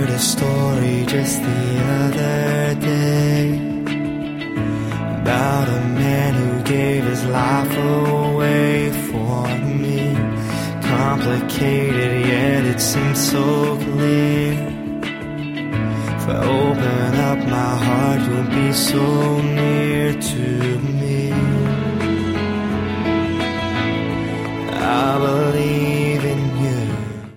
heard a story just the other day about a man who gave his life away for me. Complicated, yet it seems so clear. If I open up my heart, you'll be so near.